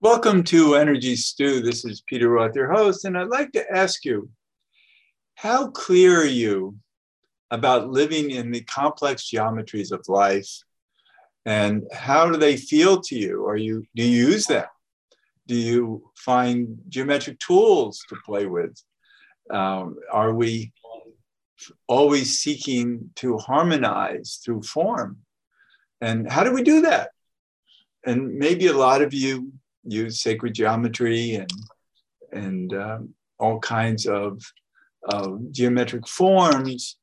Welcome to Energy Stew. This is Peter Roth, your host, and I'd like to ask you, how clear are you about living in the complex geometries of life, and how do they feel to you? Do you use them? Do you find geometric tools to play with? Are we always seeking to harmonize through form? And how do we do that? And maybe a lot of you use sacred geometry and all kinds of geometric forms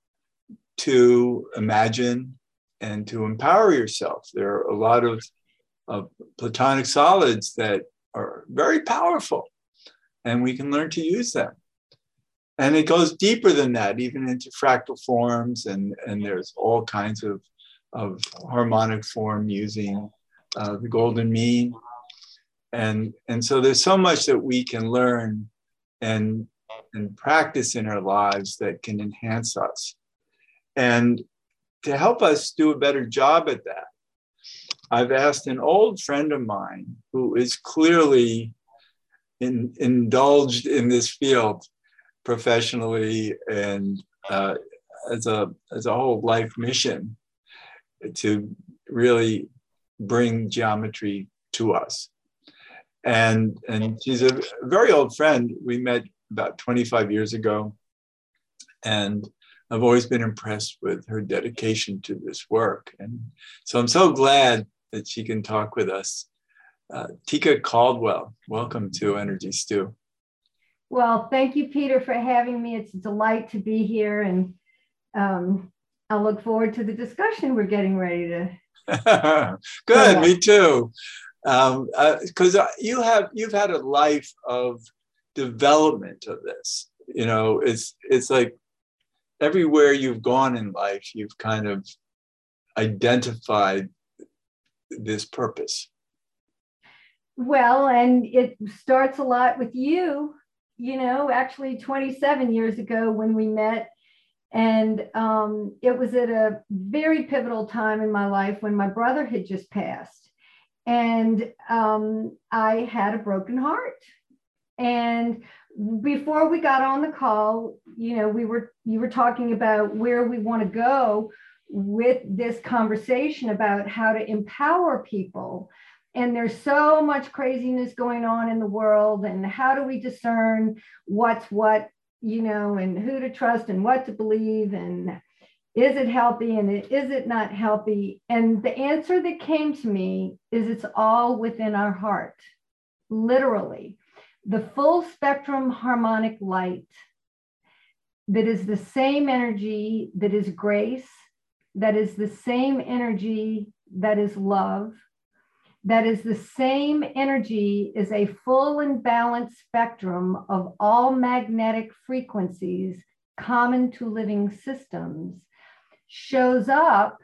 to imagine and to empower yourself. There are a lot of platonic solids that are very powerful, and we can learn to use them. And it goes deeper than that, even into fractal forms, and there's all kinds of harmonic form using the golden mean. And so there's so much that we can learn and practice in our lives that can enhance us. And to help us do a better job at that, I've asked an old friend of mine who is clearly indulged in this field professionally and as a whole life mission to really bring geometry to us. And she's a very old friend. We met about 25 years ago, and I've always been impressed with her dedication to this work. And so I'm so glad that she can talk with us. Tika Caldwell, welcome to Energy Stew. Well, thank you, Peter, for having me. It's a delight to be here, and I'll look forward to the discussion we're getting ready to. Good, me too. Because you've had a life of development of this. You know, it's like everywhere you've gone in life, you've kind of identified this purpose. Well, and it starts a lot with you, actually 27 years ago when we met. And it was at a very pivotal time in my life when my brother had just passed. And I had a broken heart. And before we got on the call, you were talking about where we want to go with this conversation about how to empower people. And there's so much craziness going on in the world. And how do we discern what's what, and who to trust and what to believe, and is it healthy and is it not healthy? And the answer that came to me is it's all within our heart, literally. The full spectrum harmonic light that is the same energy that is grace, that is the same energy that is love, that is the same energy as a full and balanced spectrum of all magnetic frequencies common to living systems, shows up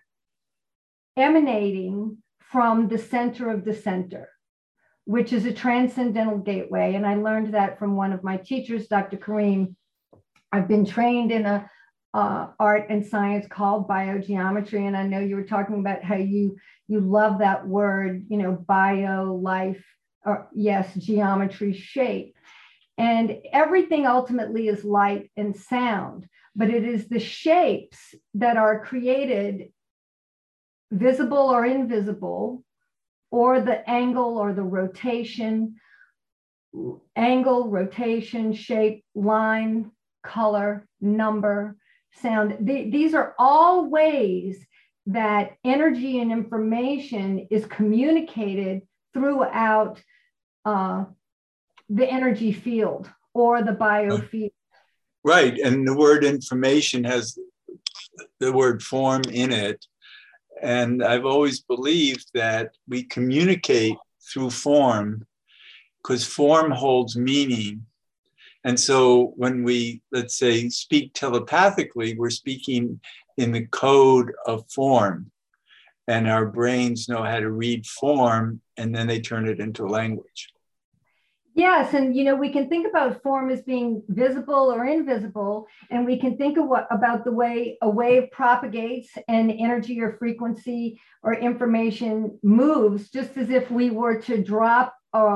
emanating from the center of the center, which is a transcendental gateway. And I learned that from one of my teachers, Dr. Kareem. I've been trained in a art and science called biogeometry. And I know you were talking about how you love that word, bio, life, or yes, geometry, shape. And everything ultimately is light and sound, but it is the shapes that are created, visible or invisible, or the angle or the rotation, shape, line, color, number, sound. These are all ways that energy and information is communicated throughout the energy field or the biofield. Right, and the word information has the word form in it. And I've always believed that we communicate through form because form holds meaning. And so when we, let's say, speak telepathically, we're speaking in the code of form. And our brains know how to read form, and then they turn it into language. Yes, and we can think about form as being visible or invisible, and we can think about the way a wave propagates and energy or frequency or information moves, just as if we were to drop a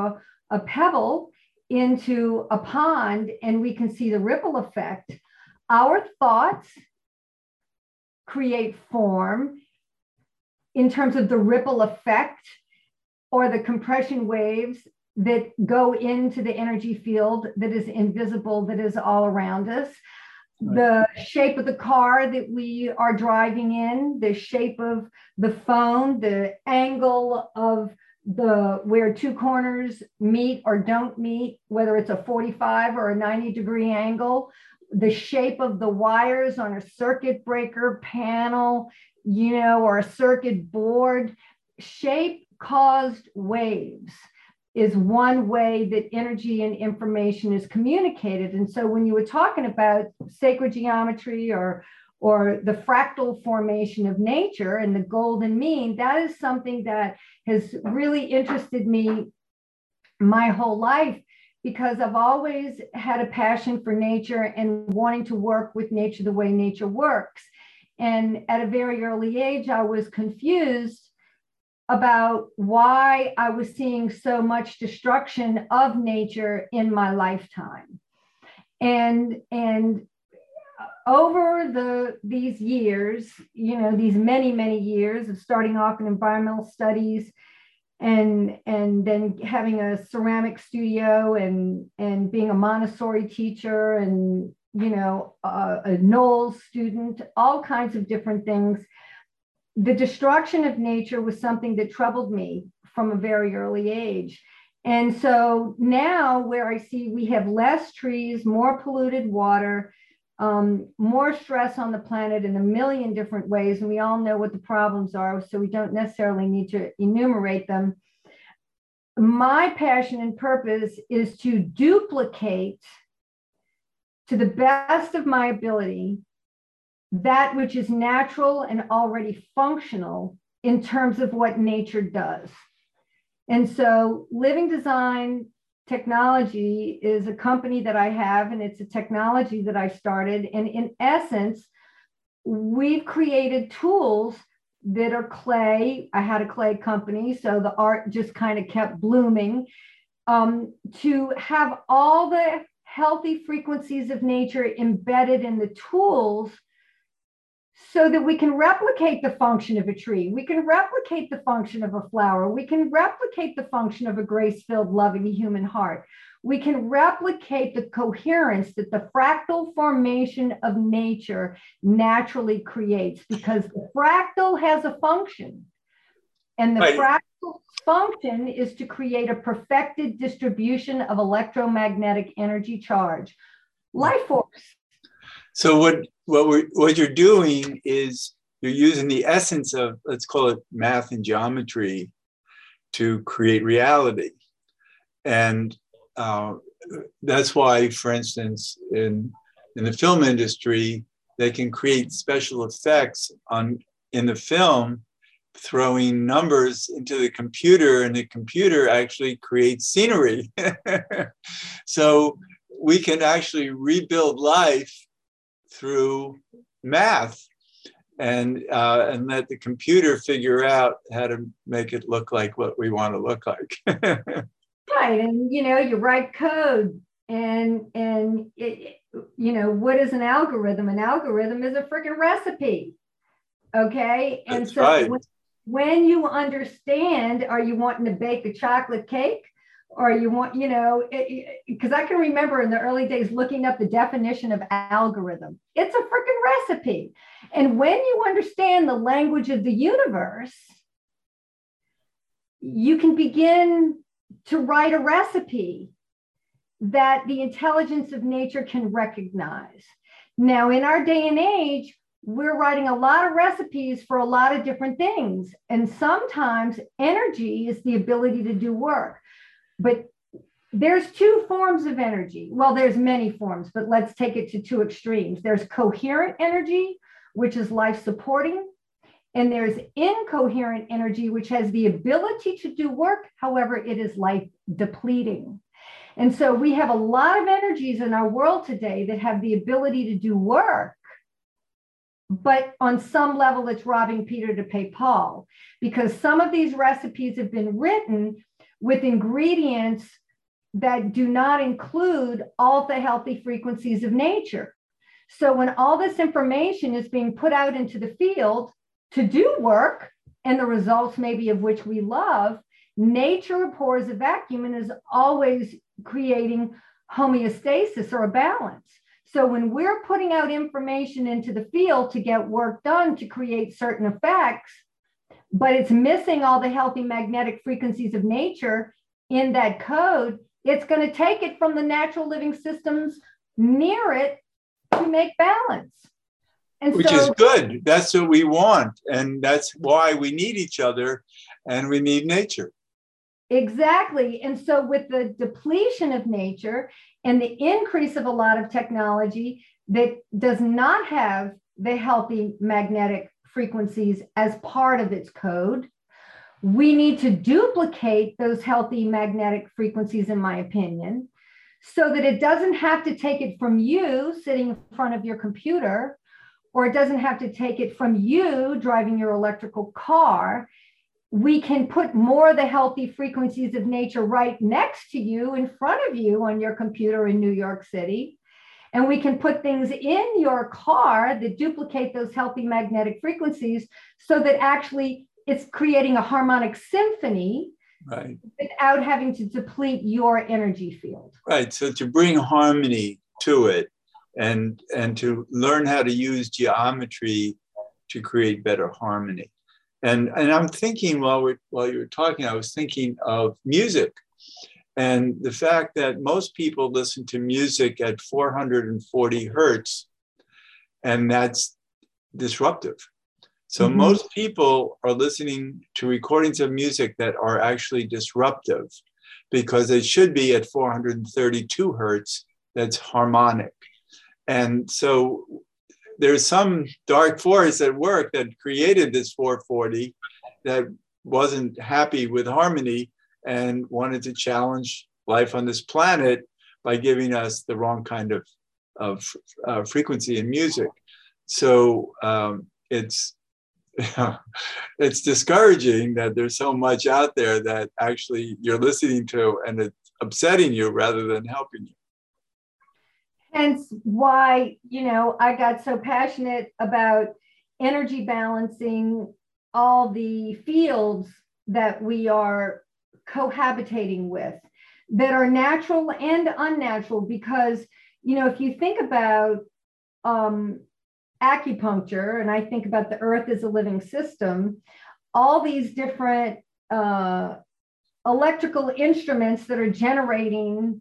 a pebble into a pond and we can see the ripple effect, our thoughts create form in terms of the ripple effect or the compression waves that go into the energy field that is invisible, that is all around us. Right. The shape of the car that we are driving in, the shape of the phone, the angle of where two corners meet or don't meet, whether it's a 45 or a 90-degree angle, the shape of the wires on a circuit breaker panel, or a circuit board. Shape caused waves is one way that energy and information is communicated. And so when you were talking about sacred geometry or the fractal formation of nature and the golden mean, that is something that has really interested me my whole life, because I've always had a passion for nature and wanting to work with nature the way nature works. And at a very early age, I was confused about why I was seeing so much destruction of nature in my lifetime. And over these years, these many, many years of starting off in environmental studies and then having a ceramic studio and being a Montessori teacher and, a Knowles student, all kinds of different things. The destruction of nature was something that troubled me from a very early age. And so now where I see we have less trees, more polluted water, more stress on the planet in a million different ways, and we all know what the problems are, so we don't necessarily need to enumerate them. My passion and purpose is to duplicate, to the best of my ability, that which is natural and already functional in terms of what nature does. And so Living Design Technology is a company that I have, and it's a technology that I started. And in essence, we've created tools that are clay. I had a clay company, so the art just kind of kept blooming, to have all the healthy frequencies of nature embedded in the tools so that we can replicate the function of a tree. We can replicate the function of a flower. We can replicate the function of a grace-filled, loving human heart. We can replicate the coherence that the fractal formation of nature naturally creates, because the fractal has a function. And the fractal function is to create a perfected distribution of electromagnetic energy charge, life force. So what you're doing is you're using the essence of, let's call it math and geometry, to create reality. And that's why, for instance, in the film industry, they can create special effects in the film, throwing numbers into the computer, and the computer actually creates scenery. So we can actually rebuild life through math and let the computer figure out how to make it look like what we want to look like. Right. And, you write code and it, what is an algorithm? An algorithm is a freaking recipe. Okay. And that's so right. When you understand, are you wanting to bake a chocolate cake? Or you want, because I can remember in the early days looking up the definition of algorithm. It's a freaking recipe. And when you understand the language of the universe, you can begin to write a recipe that the intelligence of nature can recognize. Now, in our day and age, we're writing a lot of recipes for a lot of different things. And sometimes energy is the ability to do work. But there's two forms of energy. Well, there's many forms, but let's take it to two extremes. There's coherent energy, which is life supporting, and there's incoherent energy, which has the ability to do work. However, it is life depleting. And so we have a lot of energies in our world today that have the ability to do work, but on some level, it's robbing Peter to pay Paul, because some of these recipes have been written with ingredients that do not include all the healthy frequencies of nature. So when all this information is being put out into the field to do work, and the results maybe of which we love, nature abhors a vacuum and is always creating homeostasis or a balance. So when we're putting out information into the field to get work done to create certain effects, but it's missing all the healthy magnetic frequencies of nature in that code, it's going to take it from the natural living systems near it to make balance. And which is good. That's what we want. And that's why we need each other and we need nature. Exactly. And so with the depletion of nature and the increase of a lot of technology that does not have the healthy magnetic frequencies as part of its code, we need to duplicate those healthy magnetic frequencies, in my opinion, so that it doesn't have to take it from you sitting in front of your computer, or it doesn't have to take it from you driving your electrical car. We can put more of the healthy frequencies of nature right next to you, in front of you on your computer in New York City. And we can put things in your car that duplicate those healthy magnetic frequencies so that actually it's creating a harmonic symphony, right, without having to deplete your energy field. Right. So to bring harmony to it and to learn how to use geometry to create better harmony. And I'm thinking while you were talking, I was thinking of music and the fact that most people listen to music at 440 hertz, and that's disruptive. So most people are listening to recordings of music that are actually disruptive because it should be at 432 hertz, that's harmonic. And so there's some dark force at work that created this 440 that wasn't happy with harmony and wanted to challenge life on this planet by giving us the wrong kind of frequency in music. So it's discouraging that there's so much out there that actually you're listening to and it's upsetting you rather than helping you. Hence why, I got so passionate about energy balancing all the fields that we are cohabitating with that are natural and unnatural. Because, if you think about acupuncture, and I think about the earth as a living system, all these different electrical instruments that are generating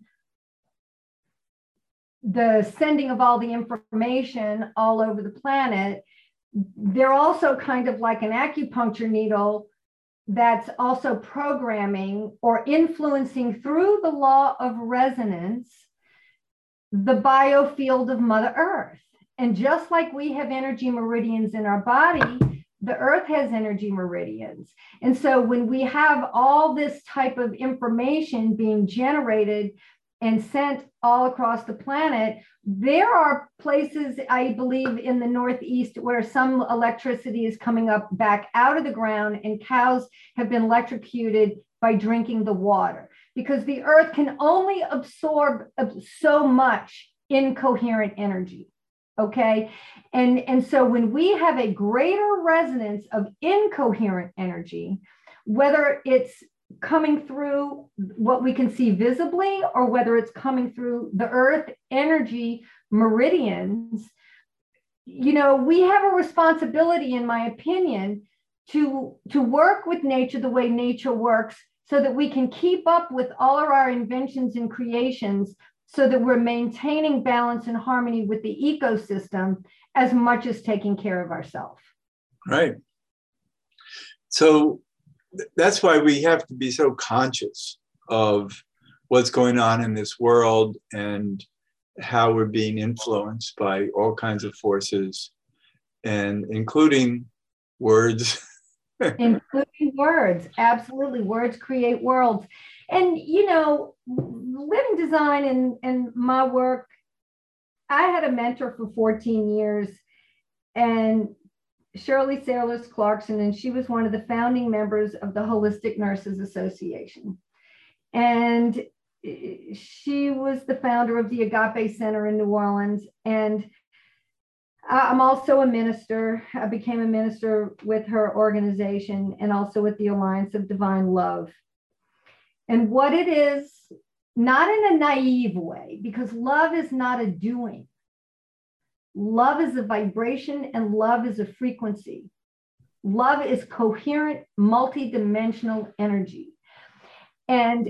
the sending of all the information all over the planet, they're also kind of like an acupuncture needle that's also programming or influencing through the law of resonance the biofield of Mother Earth. And just like we have energy meridians in our body, the earth has energy meridians. And so when we have all this type of information being generated and sent all across the planet, there are places, I believe, in the Northeast where some electricity is coming up back out of the ground, and cows have been electrocuted by drinking the water, because the earth can only absorb so much incoherent energy. Okay. And so when we have a greater resonance of incoherent energy, whether it's coming through what we can see visibly or whether it's coming through the earth energy meridians, we have a responsibility, in my opinion, to work with nature the way nature works, so that we can keep up with all of our inventions and creations, so that we're maintaining balance and harmony with the ecosystem as much as taking care of ourselves. Right. So that's why we have to be so conscious of what's going on in this world and how we're being influenced by all kinds of forces, and including words. Including words. Absolutely. Words create worlds. And, living design and my work, I had a mentor for 14 years, and Shirley Sailors Clarkson, and she was one of the founding members of the Holistic Nurses Association. And she was the founder of the Agape Center in New Orleans. And I'm also a minister. I became a minister with her organization and also with the Alliance of Divine Love. And what it is, not in a naive way, because love is not a doing. Love is a vibration and love is a frequency. Love is coherent, multidimensional energy. And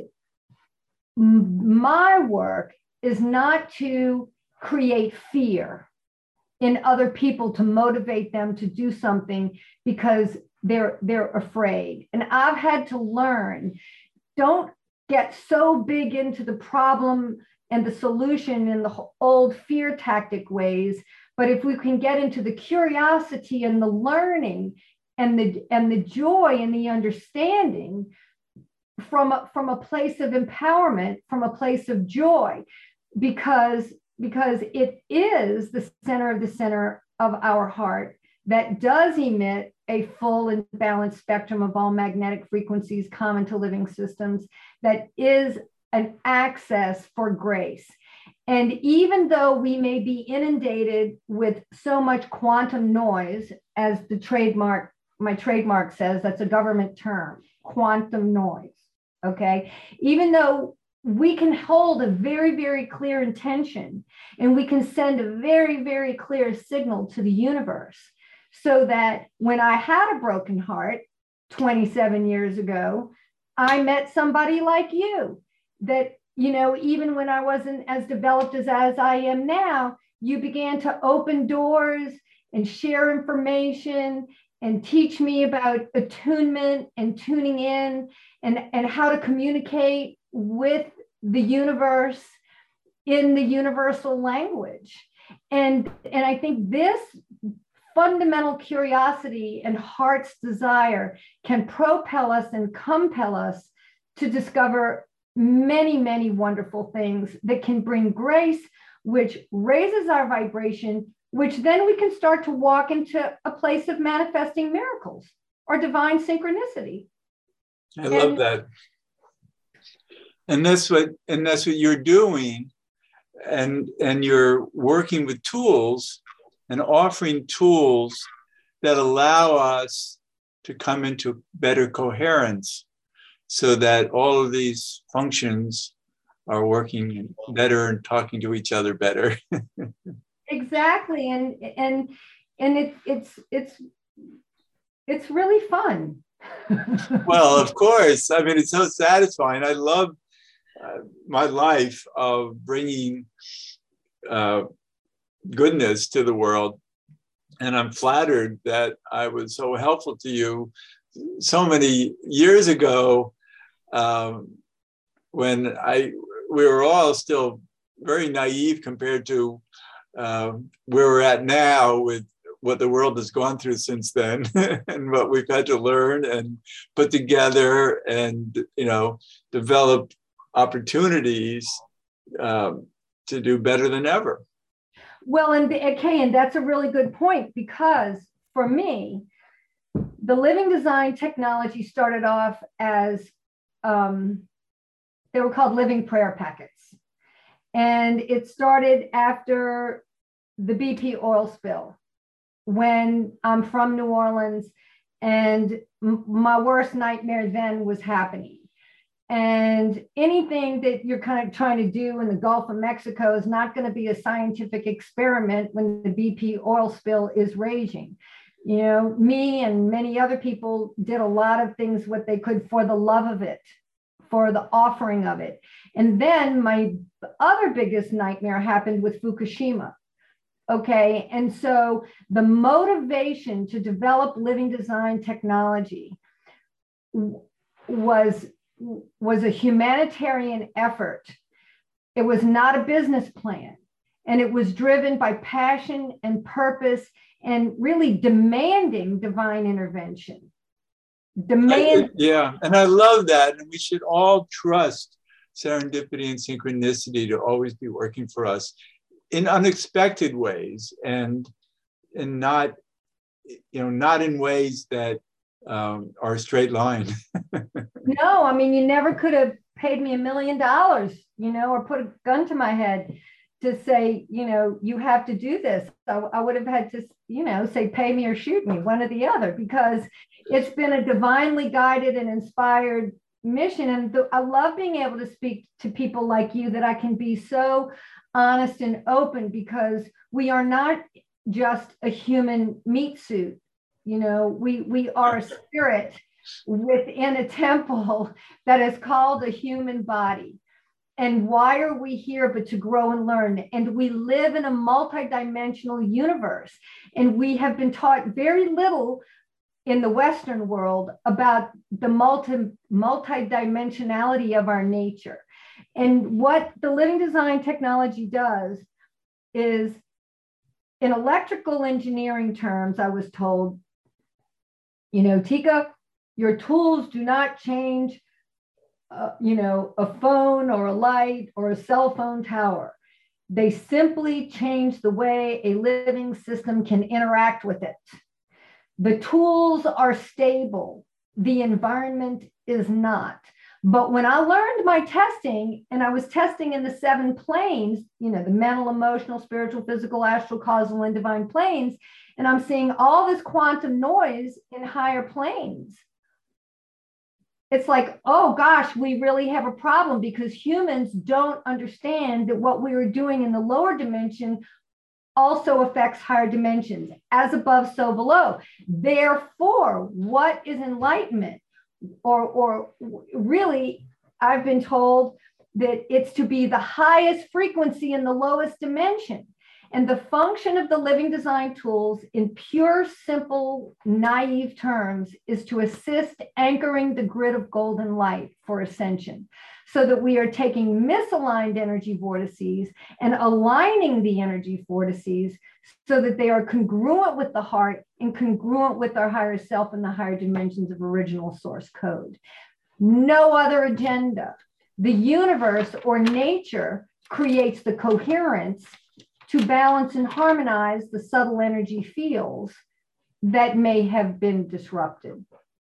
my work is not to create fear in other people to motivate them to do something because they're afraid. And I've had to learn, don't get so big into the problem and the solution in the old fear tactic ways, but if we can get into the curiosity and the learning and the joy and the understanding from a place of empowerment, from a place of joy, because it is the center of our heart that does emit a full and balanced spectrum of all magnetic frequencies common to living systems, that is an access for grace. And even though we may be inundated with so much quantum noise, as my trademark says, that's a government term, quantum noise, okay? Even though we can hold a very, very clear intention and we can send a very, very clear signal to the universe so that when I had a broken heart 27 years ago, I met somebody like you that, you know, even when I wasn't as developed as I am now, you began to open doors and share information and teach me about attunement and tuning in and how to communicate with the universe in the universal language. And I think this fundamental curiosity and heart's desire can propel us and compel us to discover many, many wonderful things that can bring grace, which raises our vibration, which then we can start to walk into a place of manifesting miracles or divine synchronicity. I love that. And that's what you're doing. And you're working with tools and offering tools that allow us to come into better coherence so that all of these functions are working better and talking to each other better. Exactly. And it's really fun. Well, of course. I mean, it's so satisfying. I love my life of bringing goodness to the world. And I'm flattered that I was so helpful to you so many years ago when we were all still very naive compared to where we're at now with what the world has gone through since then and what we've had to learn and put together and, you know, develop opportunities to do better than ever. Well, and that's a really good point, because for me, the living design technology started off as, they were called living prayer packets. And it started after the BP oil spill, when I'm from New Orleans and my worst nightmare then was happening. And anything that you're kind of trying to do in the Gulf of Mexico is not going to be a scientific experiment when the BP oil spill is raging. You know, me and many other people did a lot of things what they could for the love of it, for the offering of it. And then my other biggest nightmare happened with Fukushima. Okay, and so the motivation to develop living design technology was a humanitarian effort. It was not a business plan, and it was driven by passion and purpose and really demanding divine intervention. Yeah, and I love that. And we should all trust serendipity and synchronicity to always be working for us in unexpected ways and not, you know, not in ways that are a straight line. No, I mean, you never could have paid me $1 million, or put a gun to my head to say, you have to do this. I would have had to, say, pay me or shoot me, one or the other, because it's been a divinely guided and inspired mission. And I love being able to speak to people like you, that I can be so honest and open, because we are not just a human meat suit. We are a spirit within a temple that is called a human body. And why are we here but to grow and learn? And we live in a multidimensional universe. And we have been taught very little in the Western world about the multidimensionality of our nature. And what the living design technology does is, in electrical engineering terms, I was told, Tika, your tools do not change a phone or a light or a cell phone tower. They simply change the way a living system can interact with it. The tools are stable. The environment is not. But when I learned my testing, and I was testing in the 7 planes, the mental, emotional, spiritual, physical, astral, causal, and divine planes, and I'm seeing all this quantum noise in higher planes. It's like, oh gosh, we really have a problem, because humans don't understand that what we are doing in the lower dimension also affects higher dimensions. As above, so below. Therefore, what is enlightenment? Or really, I've been told that it's to be the highest frequency in the lowest dimension. And the function of the living design tools, in pure, simple, naive terms, is to assist anchoring the grid of golden light for ascension, so that we are taking misaligned energy vortices and aligning the energy vortices so that they are congruent with the heart and congruent with our higher self and the higher dimensions of original source code. No other agenda. The universe or nature creates the coherence to balance and harmonize the subtle energy fields that may have been disrupted.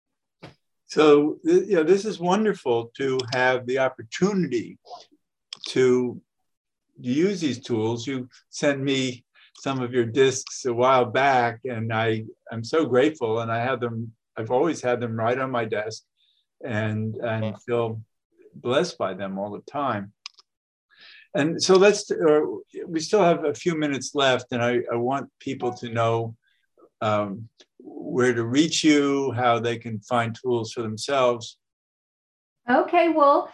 So, this is wonderful to have the opportunity to use these tools. You sent me some of your discs a while back, and I'm so grateful, and I've always had them right on my desk, and feel blessed by them all the time. And so we still have a few minutes left, and I want people to know where to reach you, how they can find tools for themselves. Okay, well,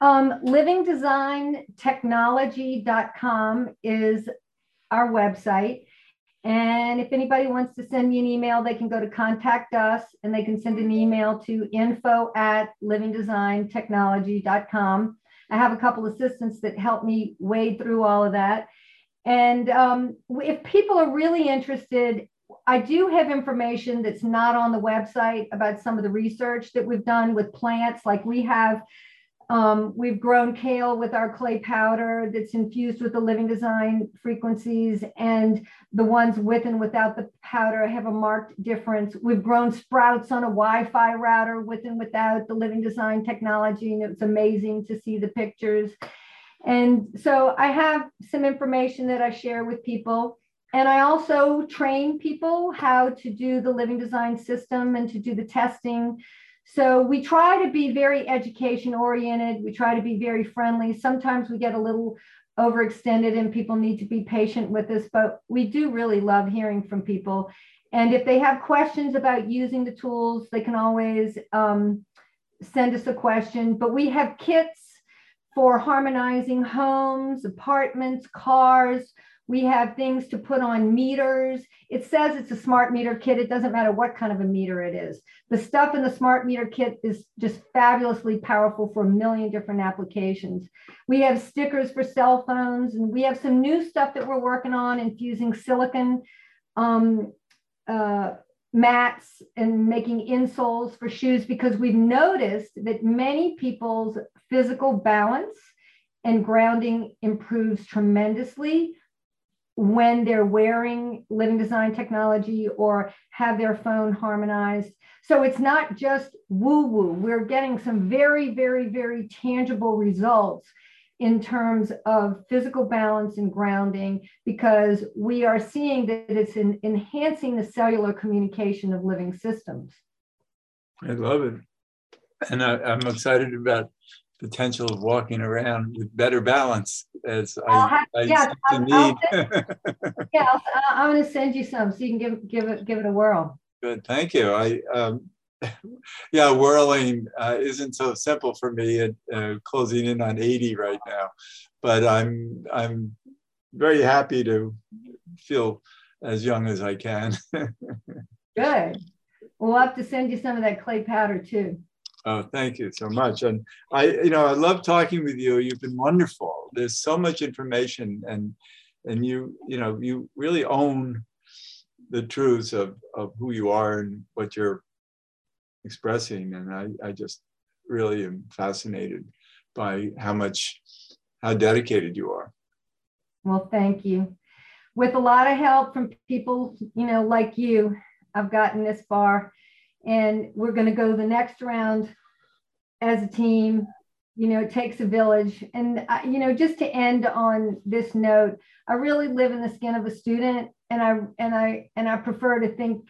livingdesigntechnology.com is our website. And if anybody wants to send me an email, they can go to contact us, and they can send an email to info@livingdesigntechnology.com. I have a couple assistants that help me wade through all of that. And if people are really interested, I do have information that's not on the website about some of the research that we've done with plants. Like we've grown kale with our clay powder that's infused with the living design frequencies, and the ones with and without the powder have a marked difference. We've grown sprouts on a Wi-Fi router with and without the living design technology, and it's amazing to see the pictures. And so I have some information that I share with people. And I also train people how to do the living design system and to do the testing. So we try to be very education oriented. We try to be very friendly. Sometimes we get a little overextended and people need to be patient with us, but we do really love hearing from people. And if they have questions about using the tools, they can always send us a question. But we have kits for harmonizing homes, apartments, cars. We have things to put on meters. It says it's a smart meter kit. It doesn't matter what kind of a meter it is. The stuff in the smart meter kit is just fabulously powerful for a million different applications. We have stickers for cell phones, and we have some new stuff that we're working on, infusing silicon mats and making insoles for shoes, because we've noticed that many people's physical balance and grounding improves tremendously when they're wearing living design technology or have their phone harmonized. So it's not just woo-woo. We're getting some very, very, very tangible results in terms of physical balance and grounding, because we are seeing that it's enhancing the cellular communication of living systems. I love it. And I'm excited about potential of walking around with better balance, as I seem to need. I'm going to send you some so you can give it a whirl. Good, thank you. Yeah, whirling isn't so simple for me at closing in on 80 right now, but I'm very happy to feel as young as I can. Good. We'll have to send you some of that clay powder too. Oh, thank you so much. And I love talking with you. You've been wonderful. There's so much information, and you really own the truths of who you are and what you're expressing. And I just really am fascinated by how dedicated you are. Well, thank you. With a lot of help from people, like you, I've gotten this far. And we're going to go the next round as a team. It takes a village. And, just to end on this note, I really live in the skin of a student, and I prefer to think,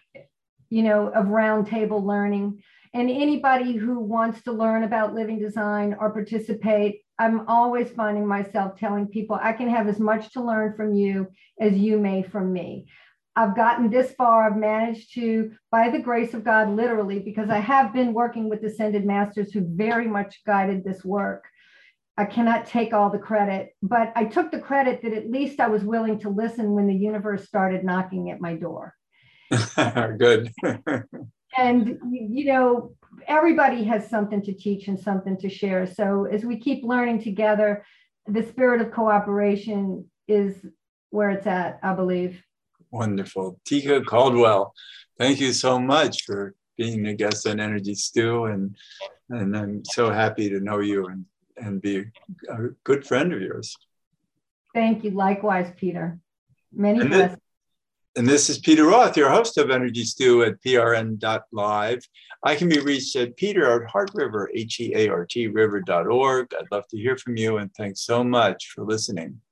of round table learning. And anybody who wants to learn about living design or participate, I'm always finding myself telling people I can have as much to learn from you as you may from me. I've gotten this far. I've managed to, by the grace of God, literally, because I have been working with Ascended Masters who very much guided this work. I cannot take all the credit, but I took the credit that at least I was willing to listen when the universe started knocking at my door. Good. And, everybody has something to teach and something to share. So as we keep learning together, the spirit of cooperation is where it's at, I believe. Wonderful. Tika Caldwell, thank you so much for being a guest on Energy Stew, and I'm so happy to know you and be a good friend of yours. Thank you. Likewise, Peter. Many blessings. And this is Peter Roth, your host of Energy Stew at prn.live. I can be reached at Peter@HeartRiver, HEART river.org. I'd love to hear from you, and thanks so much for listening.